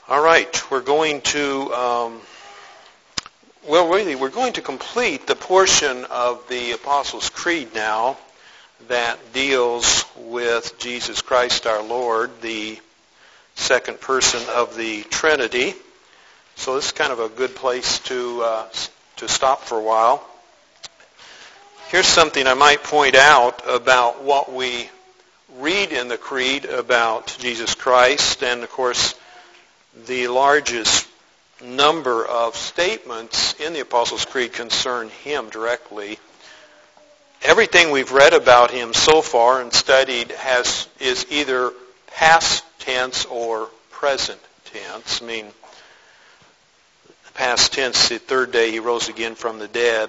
All right, we're going to, we're going to complete the portion of the Apostles' Creed now that deals with Jesus Christ our Lord, the second person of the Trinity. So this is kind of a good place to stop for a while. Here's something I might point out about what we read in the Creed about Jesus Christ, and of course the largest number of statements in the Apostles' Creed concern Him directly. Everything we've read about Him so far and studied is either past tense or present tense. I mean, past tense, the third day He rose again from the dead.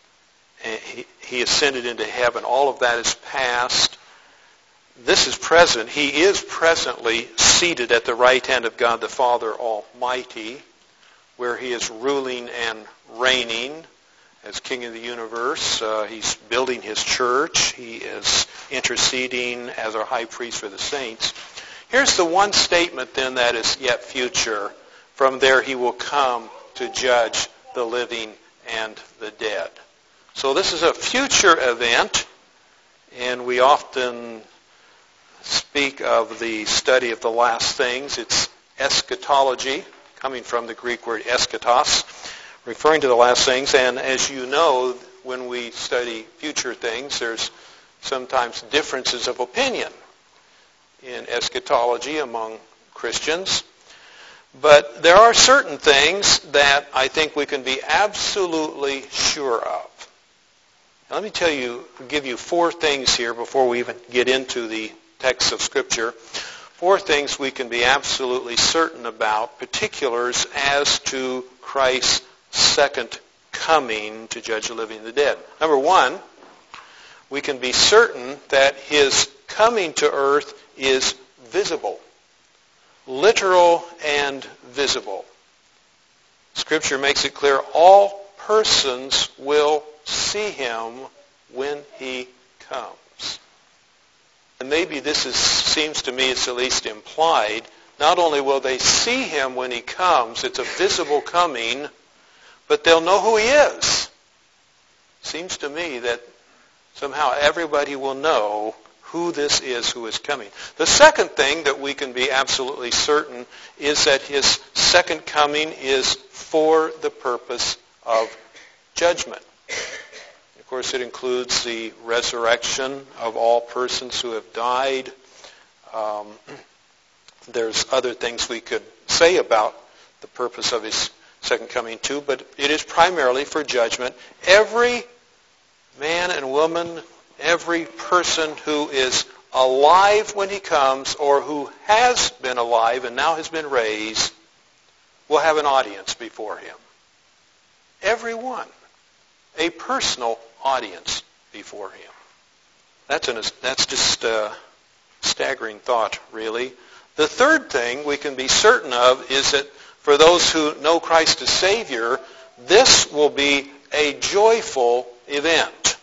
He ascended into heaven. All of that is past. This is present. He is presently seated at the right hand of God the Father Almighty, where He is ruling and reigning as King of the universe. He's building His church. He is interceding as our high priest for the saints. Here's the one statement then that is yet future. From there He will come to judge the living and the dead. So this is a future event, and we often speak of the study of the last things. It's eschatology, coming from the Greek word eschatos, referring to the last things. And as you know, when we study future things, there's sometimes differences of opinion in eschatology among Christians. But there are certain things that I think we can be absolutely sure of. Now, let me give you four things here before we even get into the text of Scripture. Four things we can be absolutely certain about, particulars as to Christ's second coming to judge the living and the dead. Number one, we can be certain that His coming to earth is visible. Literal and visible. Scripture makes it clear all persons will see Him when He comes. And maybe seems to me it's at least implied. Not only will they see Him when He comes, it's a visible coming, but they'll know who He is. Seems to me that somehow everybody will know who this is who is coming. The second thing that we can be absolutely certain is that His second coming is for the purpose of judgment. Of course, it includes the resurrection of all persons who have died. There's other things we could say about the purpose of His second coming too, but it is primarily for judgment. Every man and woman, every person who is alive when He comes or who has been alive and now has been raised will have an audience before Him. Everyone. A personal audience before Him. That's just a staggering thought, really. The third thing we can be certain of is that for those who know Christ as Savior, this will be a joyful event.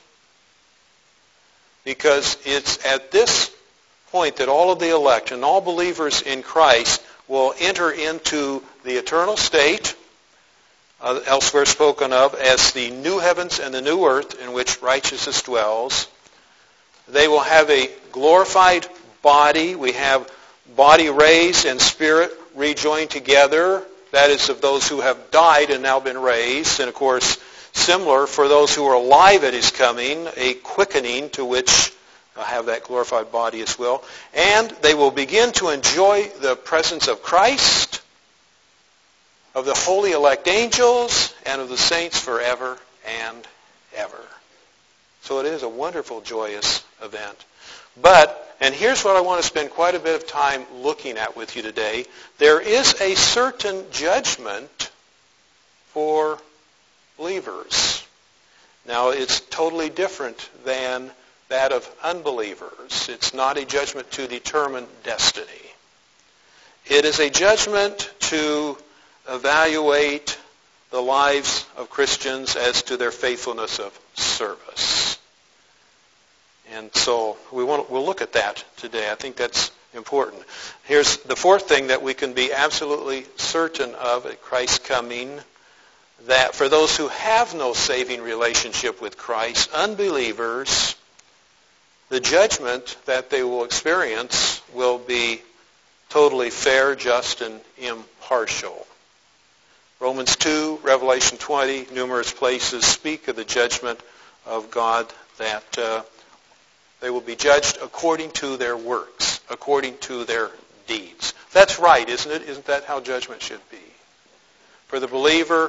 Because it's at this point that all of the elect and all believers in Christ will enter into the eternal state, elsewhere spoken of as the new heavens and the new earth in which righteousness dwells. They will have a glorified body. We have body raised and spirit rejoined together. That is of those who have died and now been raised. And of course, similar for those who are alive at His coming, a quickening to which they'll have that glorified body as well. And they will begin to enjoy the presence of Christ, of the holy elect angels, and of the saints forever and ever. So it is a wonderful, joyous event. But, and here's what I want to spend quite a bit of time looking at with you today, there is a certain judgment for believers. Now, it's totally different than that of unbelievers. It's not a judgment to determine destiny. It is a judgment to evaluate the lives of Christians as to their faithfulness of service. And so we'll look at that today. I think that's important. Here's the fourth thing that we can be absolutely certain of at Christ's coming, that for those who have no saving relationship with Christ, unbelievers, the judgment that they will experience will be totally fair, just, and impartial. Romans 2, Revelation 20, numerous places speak of the judgment of God, that they will be judged according to their works, according to their deeds. That's right, isn't it? Isn't that how judgment should be? For the believer,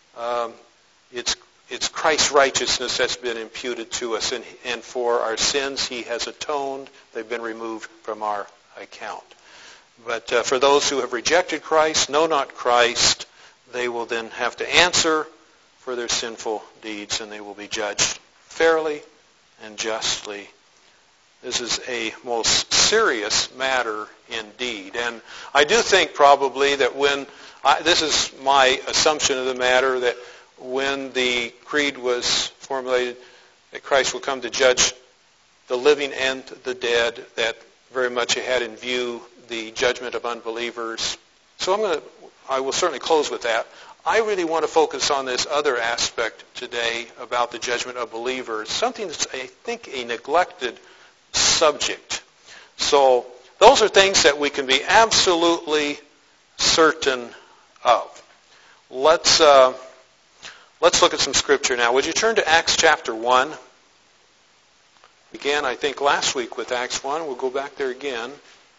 it's Christ's righteousness that's been imputed to us, and for our sins He has atoned. They've been removed from our account. But for those who have rejected Christ, know not Christ, they will then have to answer for their sinful deeds, and they will be judged fairly and justly. This is a most serious matter indeed. And I do think probably that this is my assumption of the matter, that when the creed was formulated, that Christ will come to judge the living and the dead, that very much it had in view the judgment of unbelievers. So I will certainly close with that. I really want to focus on this other aspect today about the judgment of believers, something that's, I think, a neglected subject. So those are things that we can be absolutely certain of. Let's look at some scripture now. Would you turn to Acts chapter 1? Began, I think, last week with Acts 1. We'll go back there again.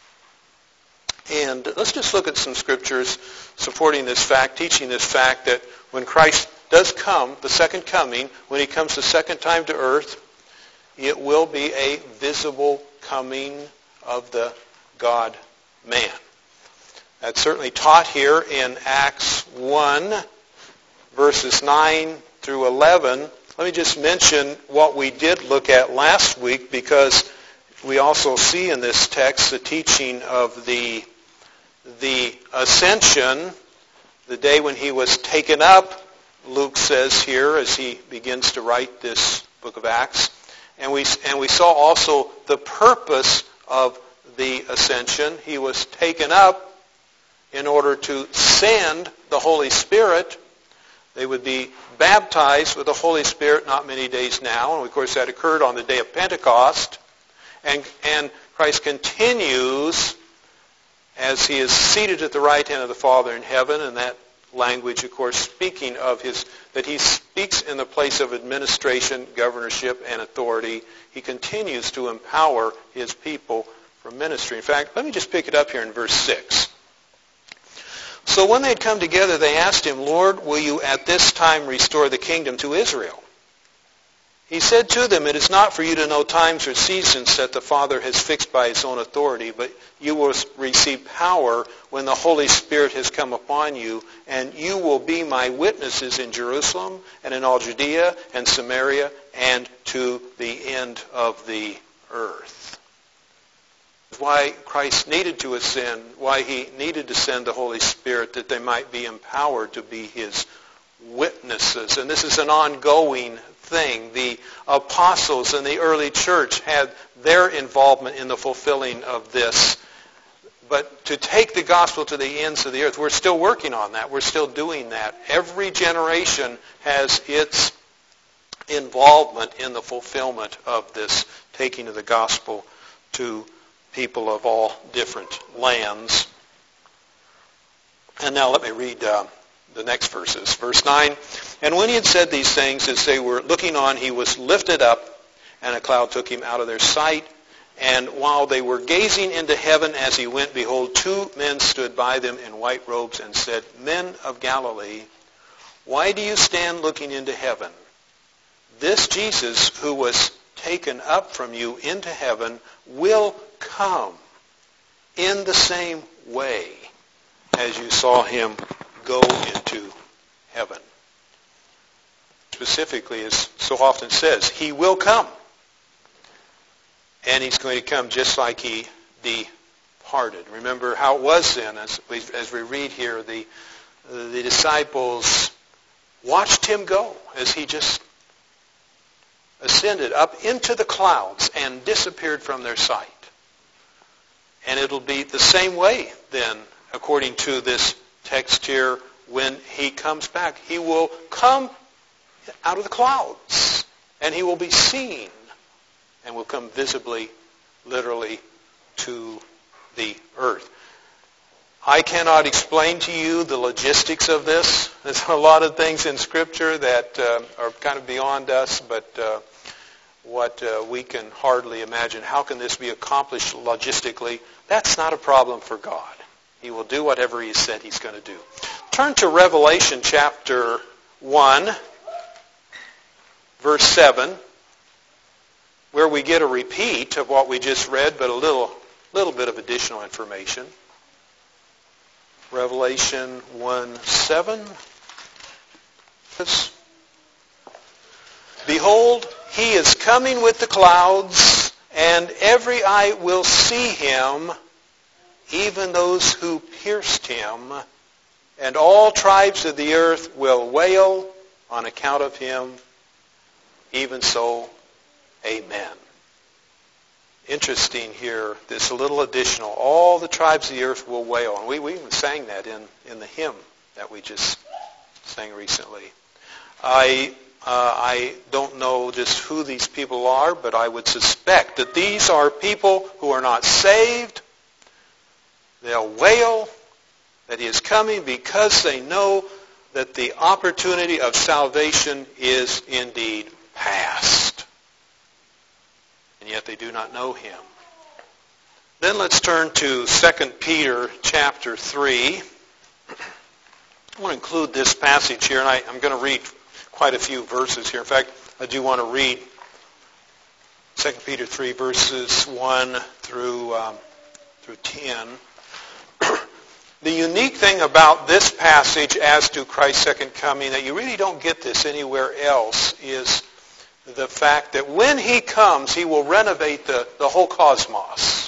And let's just look at some scriptures supporting this fact, teaching this fact that when Christ does come, the second coming, when He comes the second time to earth, it will be a visible coming of the God-man. That's certainly taught here in Acts 1, verses 9 through 11. Let me just mention what we did look at last week, because we also see in this text the teaching of the ascension, the day when He was taken up, Luke says here as he begins to write this book of Acts. And we saw also the purpose of the ascension. He was taken up in order to send the Holy Spirit. They would be baptized with the Holy Spirit not many days now. And of course that occurred on the day of Pentecost. And Christ continues as He is seated at the right hand of the Father in heaven, and that language, of course, speaking of that He speaks in the place of administration, governorship, and authority. He continues to empower His people for ministry. In fact, let me just pick it up here in verse 6. So when they had come together, they asked Him, Lord, will You at this time restore the kingdom to Israel? He said to them, it is not for you to know times or seasons that the Father has fixed by His own authority, but you will receive power when the Holy Spirit has come upon you, and you will be my witnesses in Jerusalem and in all Judea and Samaria and to the end of the earth. Why Christ needed to ascend, why He needed to send the Holy Spirit, that they might be empowered to be His witnesses. And this is an ongoing thing. The apostles in the early church had their involvement in the fulfilling of this. But to take the gospel to the ends of the earth, we're still working on that. We're still doing that. Every generation has its involvement in the fulfillment of this taking of the gospel to people of all different lands. And now let me read the next verses. Verse 9, and when He had said these things, as they were looking on, He was lifted up, and a cloud took Him out of their sight. And while they were gazing into heaven as He went, behold, two men stood by them in white robes and said, Men of Galilee, why do you stand looking into heaven? This Jesus who was taken up from you into heaven will come in the same way as you saw Him go into heaven. Specifically, as so often says, He will come. And He's going to come just like He departed. Remember how it was then, as we read here, the disciples watched Him go as He just ascended up into the clouds and disappeared from their sight. And it'll be the same way then, according to this text here, when he comes back. He will come out of the clouds, and he will be seen, and will come visibly, literally, to the earth. I cannot explain to you the logistics of this. There's a lot of things in Scripture that are kind of beyond us, but what we can hardly imagine. How can this be accomplished logistically? That's not a problem for God. He will do whatever he said he's going to do. Turn to Revelation chapter 1, verse 7, where we get a repeat of what we just read, but a little bit of additional information. Revelation 1:7. Behold, he is coming with the clouds, and every eye will see him, even those who pierced him, and all tribes of the earth will wail on account of him. Even so, amen. Interesting here, this little additional. All the tribes of the earth will wail. And we even sang that in the hymn that we just sang recently. I don't know just who these people are, but I would suspect that these are people who are not saved. They'll wail that he is coming because they know that the opportunity of salvation is indeed past. And yet they do not know him. Then let's turn to 2 Peter chapter 3. I want to include this passage here, and I'm going to read quite a few verses here. In fact, I do want to read 2 Peter 3, verses 1 through 10. The unique thing about this passage as to Christ's second coming, that you really don't get this anywhere else, is the fact that when he comes, he will renovate the whole cosmos.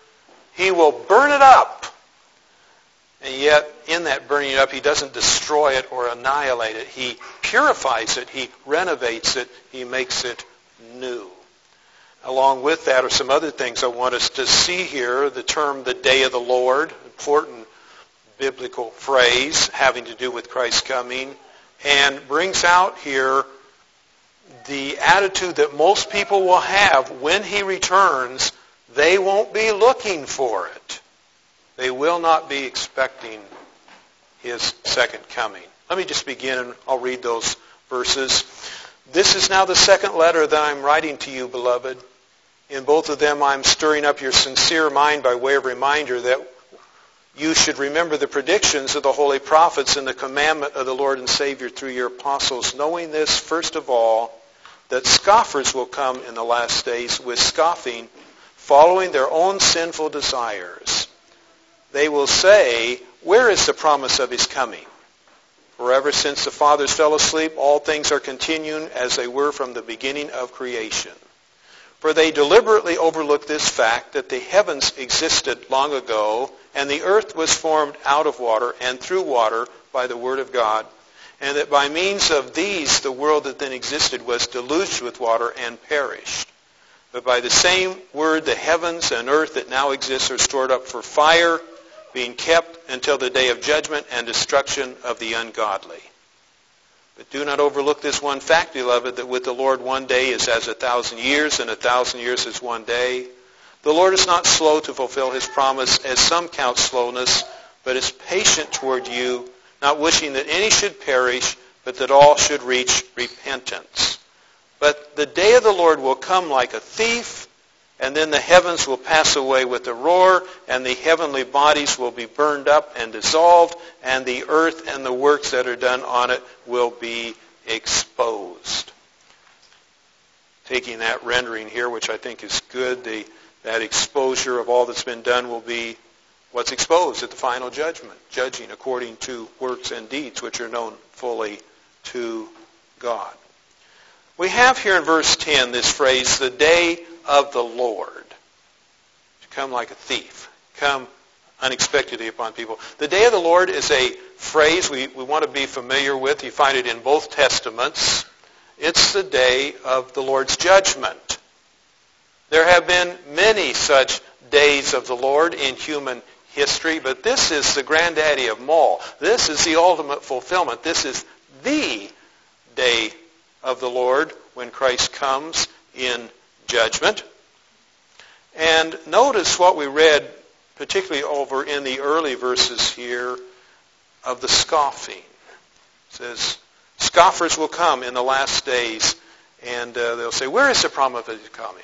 He will burn it up. And yet, in that burning it up, he doesn't destroy it or annihilate it. He purifies it. He renovates it. He makes it new. Along with that are some other things I want us to see here. The term, the day of the Lord, important biblical phrase having to do with Christ's coming, and brings out here the attitude that most people will have when he returns. They won't be looking for it. They will not be expecting his second coming. Let me just begin, and I'll read those verses. This is now the second letter that I'm writing to you, beloved. In both of them I'm stirring up your sincere mind by way of reminder that you should remember the predictions of the holy prophets and the commandment of the Lord and Savior through your apostles, knowing this, first of all, that scoffers will come in the last days with scoffing, following their own sinful desires. They will say, where is the promise of his coming? For ever since the fathers fell asleep, all things are continuing as they were from the beginning of creation. For they deliberately overlook this fact that the heavens existed long ago, and the earth was formed out of water and through water by the word of God, and that by means of these the world that then existed was deluged with water and perished. But by the same word the heavens and earth that now exist are stored up for fire, being kept until the day of judgment and destruction of the ungodly. But do not overlook this one fact, beloved, that with the Lord 1 day is as 1,000 years, and 1,000 years is 1 day. The Lord is not slow to fulfill his promise, as some count slowness, but is patient toward you, not wishing that any should perish, but that all should reach repentance. But the day of the Lord will come like a thief, and then the heavens will pass away with a roar, and the heavenly bodies will be burned up and dissolved, and the earth and the works that are done on it will be exposed. Taking that rendering here, which I think is good, that exposure of all that's been done will be what's exposed at the final judgment, judging according to works and deeds which are known fully to God. We have here in verse 10 this phrase, the day of the Lord. To come like a thief. Come unexpectedly upon people. The day of the Lord is a phrase we want to be familiar with. You find it in both Testaments. It's the day of the Lord's judgment. There have been many such days of the Lord in human history, but this is the granddaddy of them all. This is the ultimate fulfillment. This is the day of the Lord when Christ comes in judgment. And notice what we read, particularly over in the early verses here, of the scoffing. It says, scoffers will come in the last days, and they'll say, where is the promise of his coming?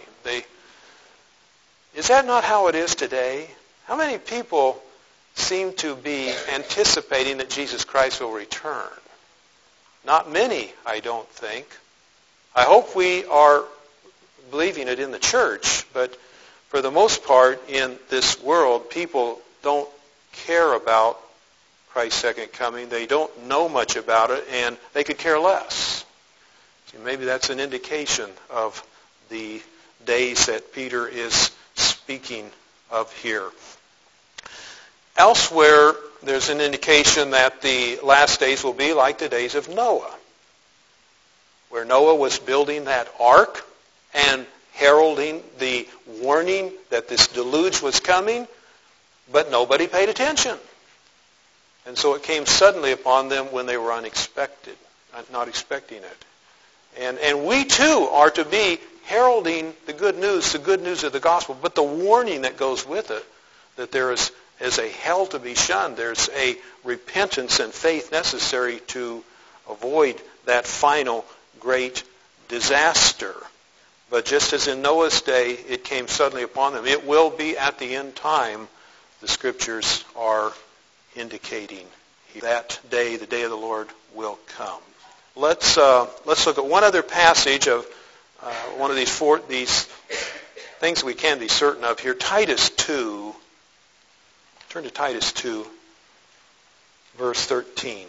Is that not how it is today? How many people seem to be anticipating that Jesus Christ will return? Not many, I don't think. I hope we are believing it in the church, but for the most part in this world, people don't care about Christ's second coming. They don't know much about it, and they could care less. So maybe that's an indication of the days that Peter is speaking of here. Elsewhere, there's an indication that the last days will be like the days of Noah, where Noah was building that ark and heralding the warning that this deluge was coming, but nobody paid attention. And so it came suddenly upon them when they were not expecting it. And we too are to be heralding the good news of the gospel, but the warning that goes with it, that there is a hell to be shunned. There's a repentance and faith necessary to avoid that final great disaster. But just as in Noah's day, it came suddenly upon them, it will be at the end time, the Scriptures are indicating that day, the day of the Lord, will come. Let's look at one other passage of one of these things we can be certain of here. Titus 2. Turn to Titus 2, verse 13.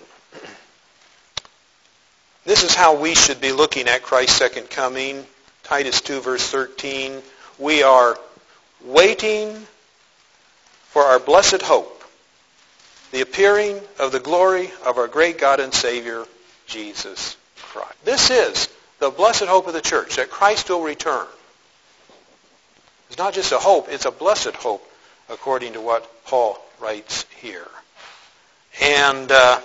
This is how we should be looking at Christ's second coming. Titus 2, verse 13. We are waiting for our blessed hope, the appearing of the glory of our great God and Savior, Jesus Christ. This is the blessed hope of the church, that Christ will return. It's not just a hope, it's a blessed hope, according to what Paul writes here. And I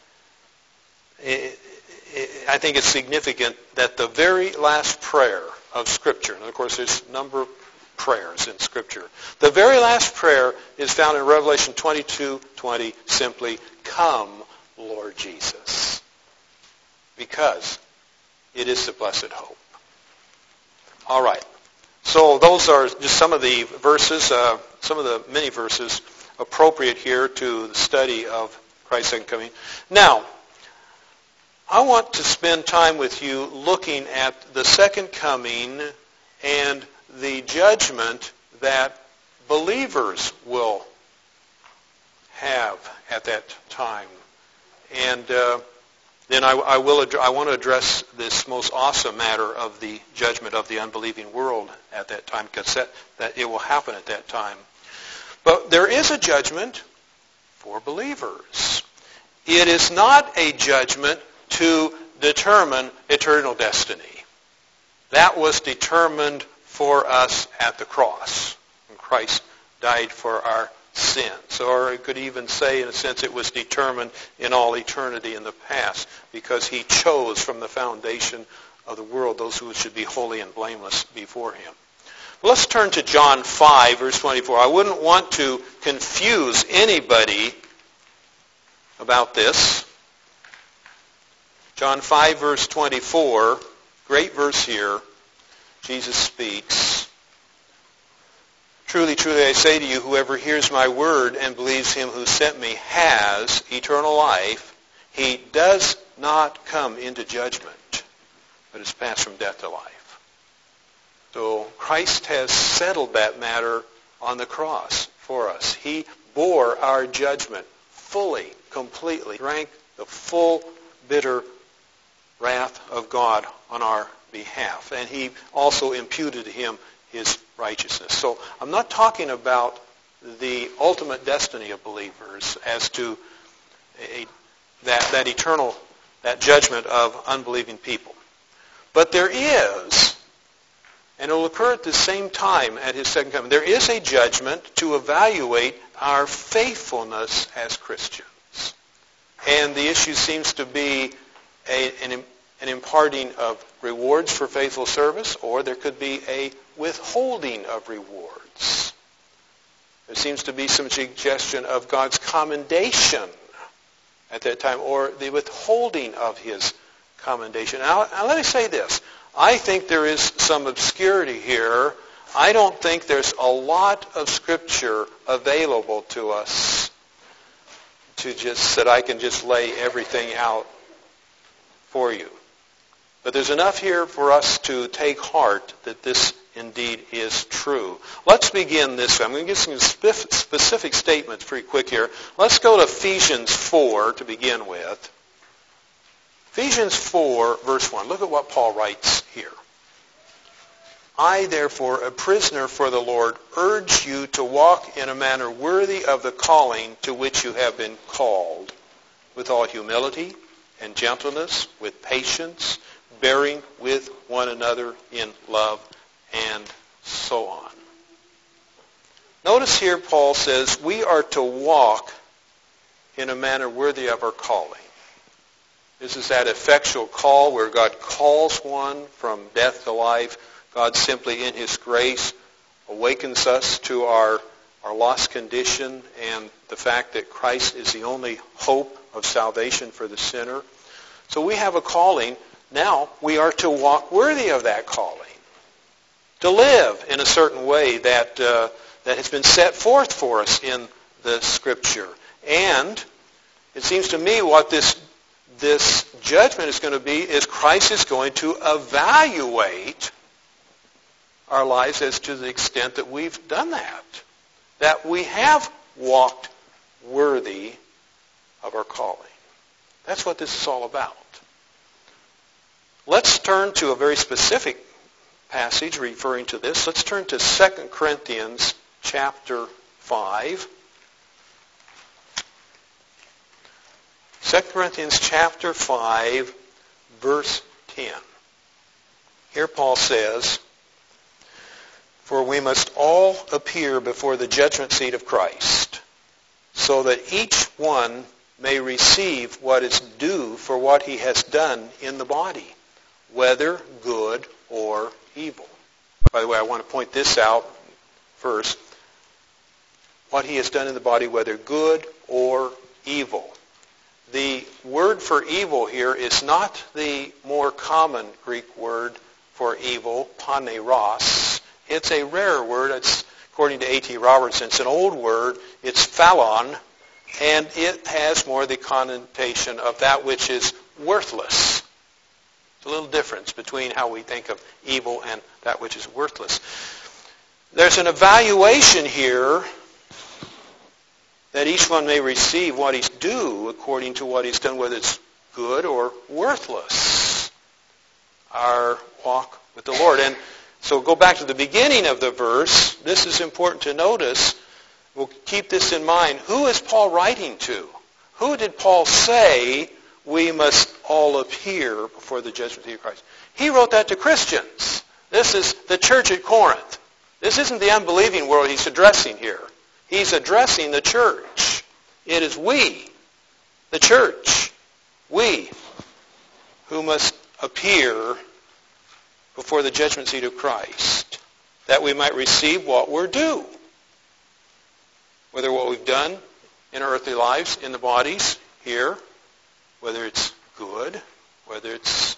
think it's significant that the very last prayer of Scripture, and of course there's a number of prayers in Scripture, the very last prayer is found in Revelation 22:20, simply, "Come, Lord Jesus," because it is the blessed hope. All right. So those are just some of the verses, some of the many verses appropriate here to the study of Christ's second coming. Now, I want to spend time with you looking at the second coming and the judgment that believers will have at that time. And then I want to address this most awesome matter of the judgment of the unbelieving world at that time, because that it will happen at that time. But there is a judgment for believers. It is not a judgment to determine eternal destiny. That was determined for us at the cross, when Christ died for our sins. Or I could even say, in a sense, it was determined in all eternity in the past, because he chose from the foundation of the world those who should be holy and blameless before him. Well, let's turn to John 5, verse 24. I wouldn't want to confuse anybody about this. John 5, verse 24, great verse here. Jesus speaks. "Truly, truly, I say to you, whoever hears my word and believes him who sent me has eternal life. He does not come into judgment, but is passed from death to life." So Christ has settled that matter on the cross for us. He bore our judgment fully, completely, drank the full, bitter wrath of God on our behalf. And he also imputed to him his righteousness. So I'm not talking about the ultimate destiny of believers as to that judgment of unbelieving people. But there is, and it will occur at the same time at his second coming, there is a judgment to evaluate our faithfulness as Christians. And the issue seems to be an imparting of rewards for faithful service, or there could be a withholding of rewards. There seems to be some suggestion of God's commendation at that time, or the withholding of his commendation. Now let me say this. I think there is some obscurity here. I don't think there's a lot of Scripture available to us that I can just lay everything out for you. But there's enough here for us to take heart that this indeed is true. Let's begin this way. I'm going to give some specific statements pretty quick here. Let's go to Ephesians 4 to begin with. Ephesians 4, verse 1. Look at what Paul writes here. I, therefore, a prisoner for the Lord, urge you to walk in a manner worthy of the calling to which you have been called, with all humility and gentleness, with patience, bearing with one another in love, and so on. Notice here Paul says we are to walk in a manner worthy of our calling. This is that effectual call where God calls one from death to life. God simply in his grace awakens us to our lost condition and the fact that Christ is the only hope of salvation for the sinner. So we have a calling. Now we are to walk worthy of that calling. To live in a certain way that has been set forth for us in the Scripture. And it seems to me what this judgment is going to be is Christ is going to evaluate our lives as to the extent that we've done that. That we have walked worthy of our calling. That's what this is all about. Let's turn to a very specific passage referring to this. Let's turn to 2 Corinthians chapter 5. 2 Corinthians chapter 5, verse 10. Here Paul says, for we must all appear before the judgment seat of Christ, so that each one may receive what is due for what he has done in the body, whether good or evil. By the way, I want to point this out first. What he has done in the body, whether good or evil. The word for evil here is not the more common Greek word for evil, paneros. It's a rare word. It's, according to A.T. Robertson, it's an old word. It's phallon, and it has more the connotation of that which is worthless. There's a little difference between how we think of evil and that which is worthless. There's an evaluation here that each one may receive what he's due according to what he's done, whether it's good or worthless. Our walk with the Lord. And so go back to the beginning of the verse. This is important to notice. We'll keep this in mind. Who is Paul writing to? Who did Paul say we must all appear before the judgment seat of Christ? He wrote that to Christians. This is the church at Corinth. This isn't the unbelieving world he's addressing here. He's addressing the church. It is we, the church, we, who must appear before the judgment seat of Christ, that we might receive what we're due. Whether what we've done in our earthly lives, in the bodies, here, whether it's good, whether it's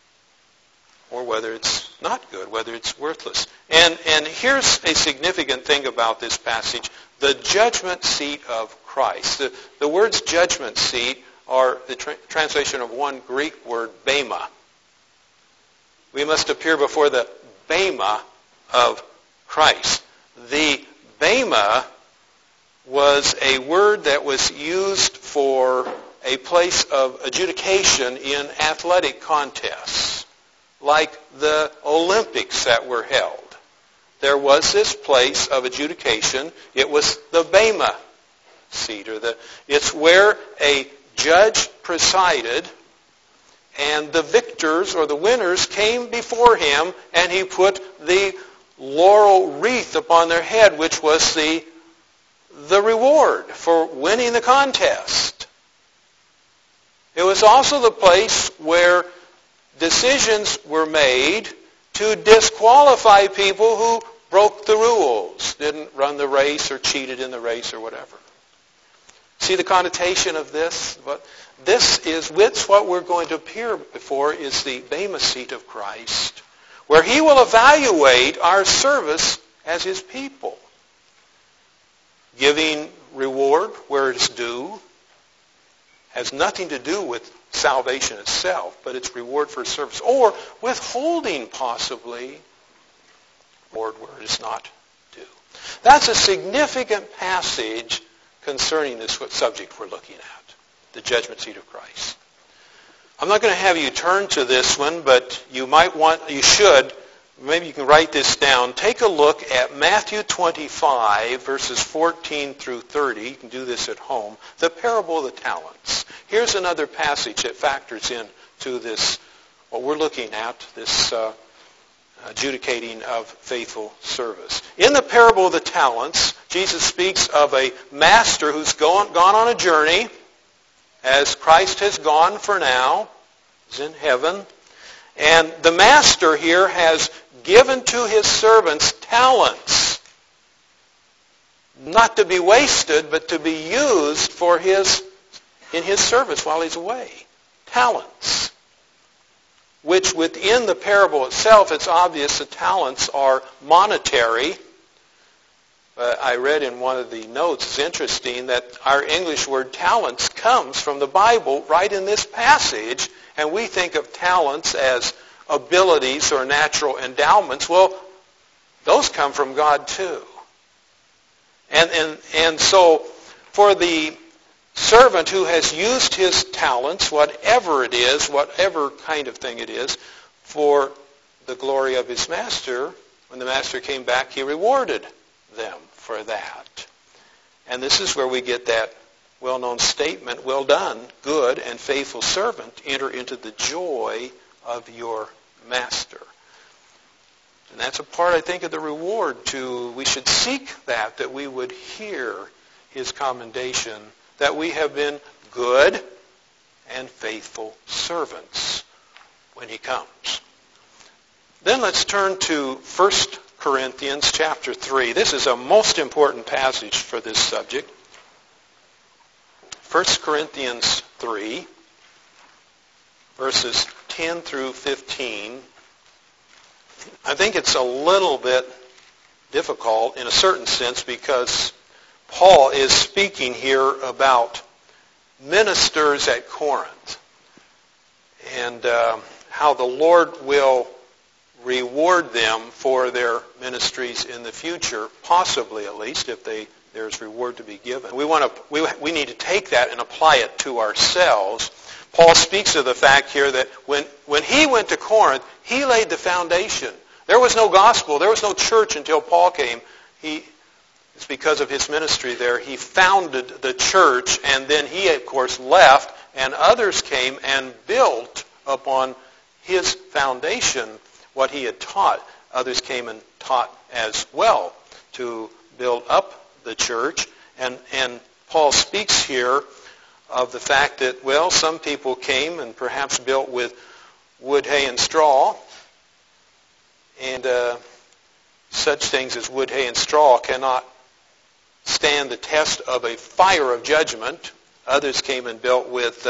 not good, whether it's worthless. And here's a significant thing about this passage. The judgment seat of Christ. The words judgment seat are the translation of one Greek word, bema. We must appear before the bema of Christ. The bema was a word that was used for a place of adjudication in athletic contests, like the Olympics that were held. There was this place of adjudication. It was the bema seat. It's where a judge presided, And the victors or the winners came before him, and he put the laurel wreath upon their head, which was the reward for winning the contest. It was also the place where decisions were made to disqualify people who broke the rules, didn't run the race or cheated in the race or whatever. See the connotation of this? But this is what we're going to appear before is the Bema seat of Christ, where he will evaluate our service as his people, giving reward where it's due. Has nothing to do with salvation itself, but it's reward for service, or withholding possibly reward where it is not due. That's a significant passage concerning this subject we're looking at, the judgment seat of Christ. I'm not going to have you turn to this one, but you should, maybe you can write this down. Take a look at Matthew 25, verses 14 through 30. You can do this at home. The parable of the talents. Here's another passage that factors into this, what we're looking at, this adjudicating of faithful service. In the parable of the talents, Jesus speaks of a master who's gone on a journey, as Christ has gone for now. He's in heaven. And the master here has given to his servants talents, not to be wasted, but to be used in his service while he's away. Talents. Which within the parable itself, it's obvious the talents are monetary. I read in one of the notes, it's interesting, that our English word talents comes from the Bible right in this passage, and we think of talents as abilities or natural endowments. Well, those come from God too. And so for the servant who has used his talents, whatever it is, whatever kind of thing it is, for the glory of his master, when the master came back, he rewarded them for that. And this is where we get that well-known statement, "Well done, good and faithful servant, enter into the joy of your master." And that's a part, I think, of the reward we should seek that we would hear his commendation, that we have been good and faithful servants when he comes. Then let's turn to 1 Corinthians chapter 3. This is a most important passage for this subject. 1 Corinthians 3, verses 10 through 15. I think it's a little bit difficult in a certain sense because Paul is speaking here about ministers at Corinth and how the Lord will reward them for their ministries in the future, possibly at least, if there's reward to be given. We need to take that and apply it to ourselves. Paul speaks of the fact here that when he went to Corinth, he laid the foundation. There was no gospel, there was no church until Paul came. It's because of his ministry there. He founded the church, and then he, of course, left, and others came and built upon his foundation what he had taught. Others came and taught as well to build up the church. And Paul speaks here of the fact that, well, some people came and perhaps built with wood, hay, and straw. And such things as wood, hay, and straw cannot stand the test of a fire of judgment. Others came and built with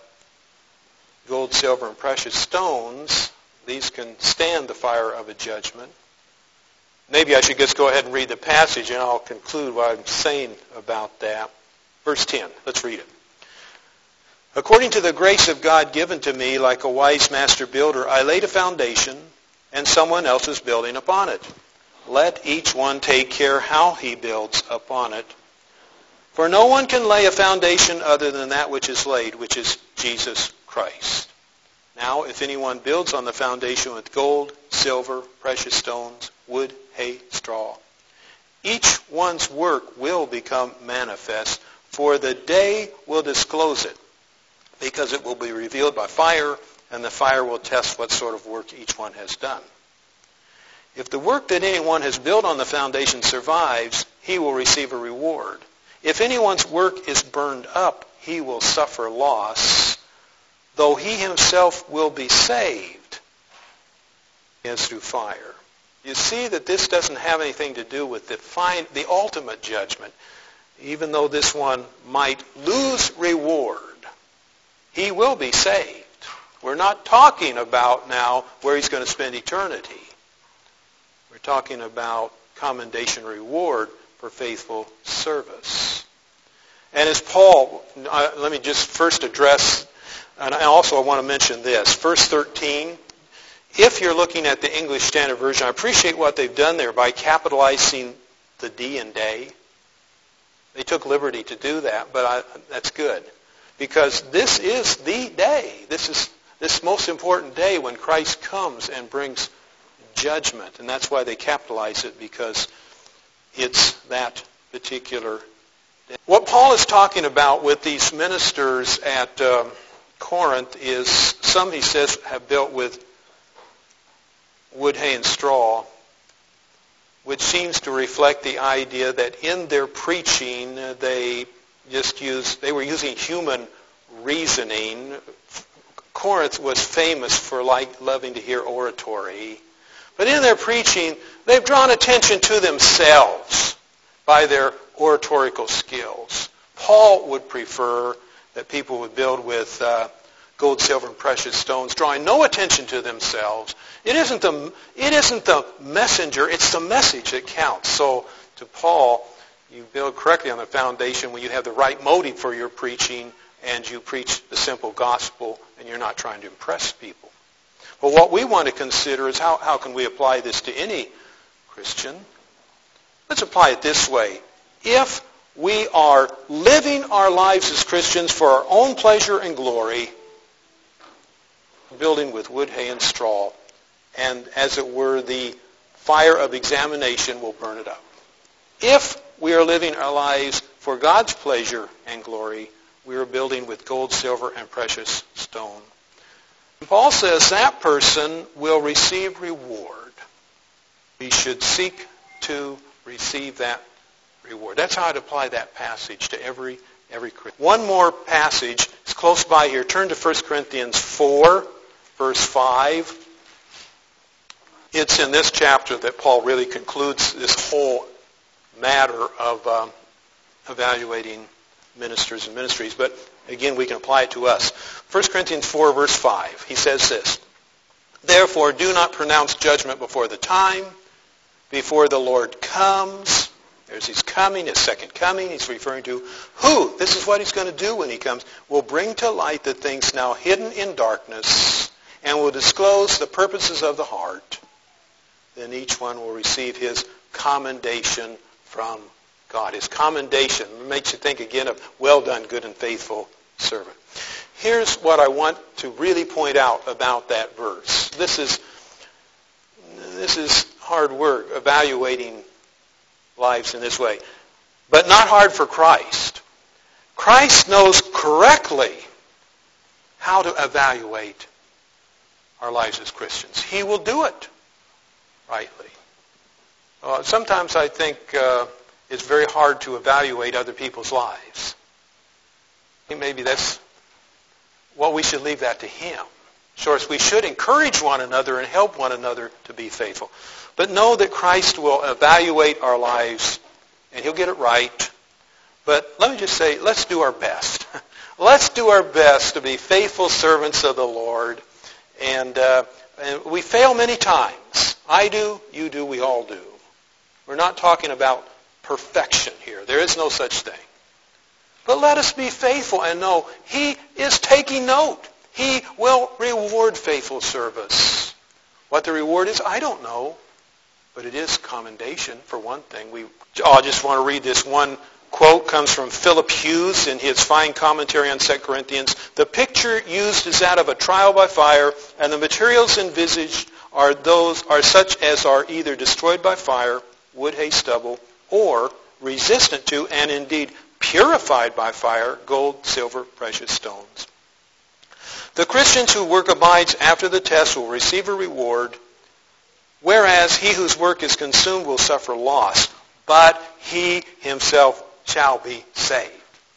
gold, silver, and precious stones. These can stand the fire of a judgment. Maybe I should just go ahead and read the passage and I'll conclude what I'm saying about that. Verse 10, let's read it. According to the grace of God given to me, like a wise master builder, I laid a foundation and someone else is building upon it. Let each one take care how he builds upon it. For no one can lay a foundation other than that which is laid, which is Jesus Christ. Now, if anyone builds on the foundation with gold, silver, precious stones, wood, hay, straw, each one's work will become manifest, for the day will disclose it, because it will be revealed by fire, and the fire will test what sort of work each one has done. If the work that anyone has built on the foundation survives, he will receive a reward. If anyone's work is burned up, he will suffer loss, though he himself will be saved as through fire. You see that this doesn't have anything to do with the ultimate judgment. Even though this one might lose reward, he will be saved. We're not talking about now where he's going to spend eternity. We're talking about commendation reward for faithful service. And as Paul, let me just first address, and I want to mention this, verse 13. If you're looking at the English Standard Version, I appreciate what they've done there by capitalizing the D in day. They took liberty to do that, but that's good. Because this is the day. This is this most important day when Christ comes and brings judgment. And that's why they capitalize it, because it's that particular day. What Paul is talking about with these ministers at Corinth is some, he says, have built with wood, hay, and straw, which seems to reflect the idea that in their preaching they were using human reasoning. Corinth was famous for loving to hear oratory. But in their preaching, they've drawn attention to themselves by their oratorical skills. Paul would prefer that people would build with gold, silver, and precious stones, drawing no attention to themselves. It isn't the messenger, it's the message that counts. So to Paul, you build correctly on the foundation when you have the right motive for your preaching and you preach the simple gospel and you're not trying to impress people. Well, what we want to consider is how can we apply this to any Christian? Let's apply it this way. If we are living our lives as Christians for our own pleasure and glory, building with wood, hay, and straw, and as it were, the fire of examination will burn it up. If we are living our lives for God's pleasure and glory, we are building with gold, silver, and precious stone. And Paul says that person will receive reward. We should seek to receive that reward. That's how I'd apply that passage to every Christian. One more passage is close by here. Turn to 1 Corinthians 4, verse 5. It's in this chapter that Paul really concludes this whole matter of evaluating ministers and ministries. But again, we can apply it to us. 1 Corinthians 4, verse 5. He says this, "Therefore do not pronounce judgment before the time, before the Lord comes." There's his coming, his second coming. He's referring to who? This is what he's going to do when he comes. Will bring to light the things now hidden in darkness and will disclose the purposes of the heart. Then each one will receive his commendation from God. His commendation makes you think again of, well done, good and faithful servant. Here's what I want to really point out about that verse. This is hard work, evaluating lives in this way. But not hard for Christ. Christ knows correctly how to evaluate our lives as Christians. He will do it rightly. Sometimes I think it's very hard to evaluate other people's lives. Maybe that's, we should leave that to Him. Of course, we should encourage one another and help one another to be faithful. But know that Christ will evaluate our lives and He'll get it right. But let me just say, let's do our best. Let's do our best to be faithful servants of the Lord. And we fail many times. I do, you do, we all do. We're not talking about perfection here. There is no such thing. But let us be faithful and know He is taking note. He will reward faithful service. What the reward is, I don't know. But it is commendation, for one thing. I just want to read this one quote. Comes from Philip Hughes in his fine commentary on 2 Corinthians. "The picture used is that of a trial by fire, and the materials envisaged are such as are either destroyed by fire, wood, hay, stubble, or resistant to, and indeed purified by fire, gold, silver, precious stones. The Christians whose work abides after the test will receive a reward, whereas he whose work is consumed will suffer loss, but he himself shall be saved.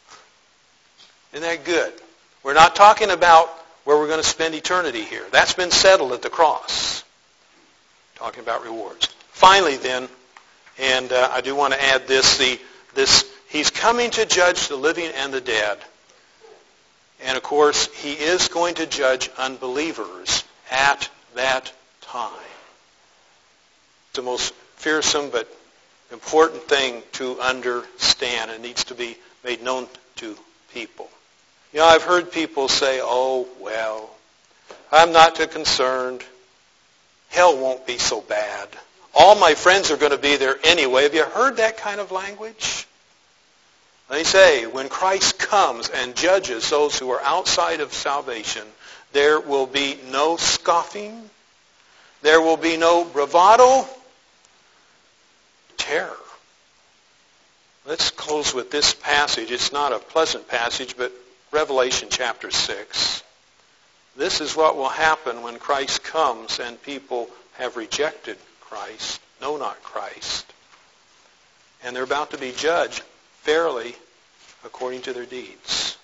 Isn't that good? We're not talking about where we're going to spend eternity here. That's been settled at the cross. Talking about rewards. Finally then, and I do want to add this, he's coming to judge the living and the dead. And of course, he is going to judge unbelievers at that time. It's the most fearsome but important thing to understand. It needs to be made known to people. You know, I've heard people say, oh, well, I'm not too concerned. Hell won't be so bad. All my friends are going to be there anyway. Have you heard that kind of language? They say, when Christ comes and judges those who are outside of salvation, there will be no scoffing. There will be no bravado. Terror. Let's close with this passage. It's not a pleasant passage, but Revelation chapter 6. This is what will happen when Christ comes and people have rejected Christ, know not Christ. And they're about to be judged fairly according to their deeds.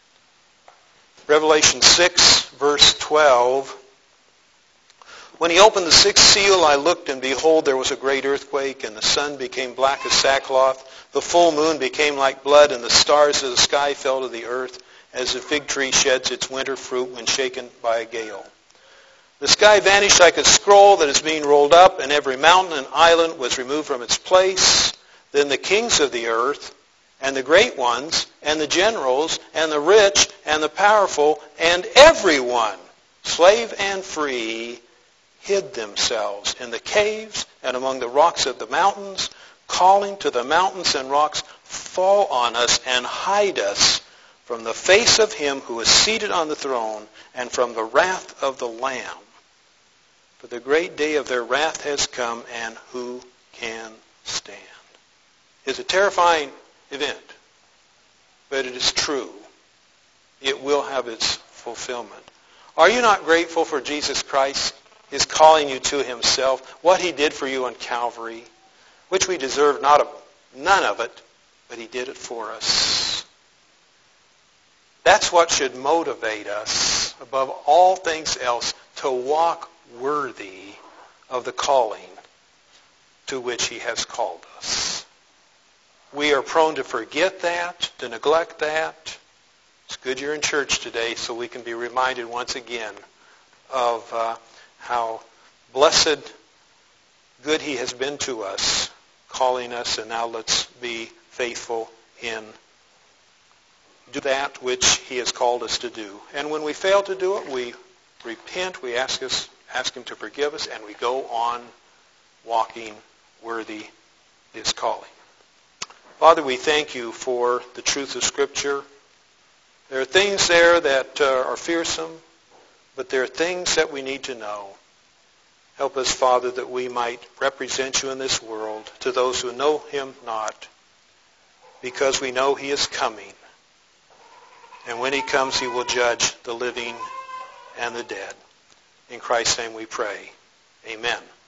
Revelation 6, verse 12. When he opened the sixth seal, I looked, and behold, there was a great earthquake, and the sun became black as sackcloth. The full moon became like blood, and the stars of the sky fell to the earth, as a fig tree sheds its winter fruit when shaken by a gale. The sky vanished like a scroll that is being rolled up, and every mountain and island was removed from its place. Then the kings of the earth, and the great ones, and the generals, and the rich, and the powerful, and everyone, slave and free, hid themselves in the caves and among the rocks of the mountains, calling to the mountains and rocks, fall on us and hide us from the face of him who is seated on the throne and from the wrath of the Lamb. For the great day of their wrath has come, and who can stand? It's a terrifying event, but it is true. It will have its fulfillment. Are you not grateful for Jesus Christ? His calling you to himself, what he did for you on Calvary, which we deserve none of it, but he did it for us. That's what should motivate us, above all things else, to walk worthy of the calling to which he has called us. We are prone to forget that, to neglect that. It's good you're in church today so we can be reminded once again of how blessed, good he has been to us, calling us, and now let's be faithful in do that which he has called us to do. And when we fail to do it, we repent, we ask him to forgive us, and we go on walking worthy his calling. Father, we thank you for the truth of Scripture. There are things there that are fearsome, but there are things that we need to know. Help us, Father, that we might represent you in this world to those who know him not, because we know he is coming. And when he comes, he will judge the living and the dead. In Christ's name we pray. Amen.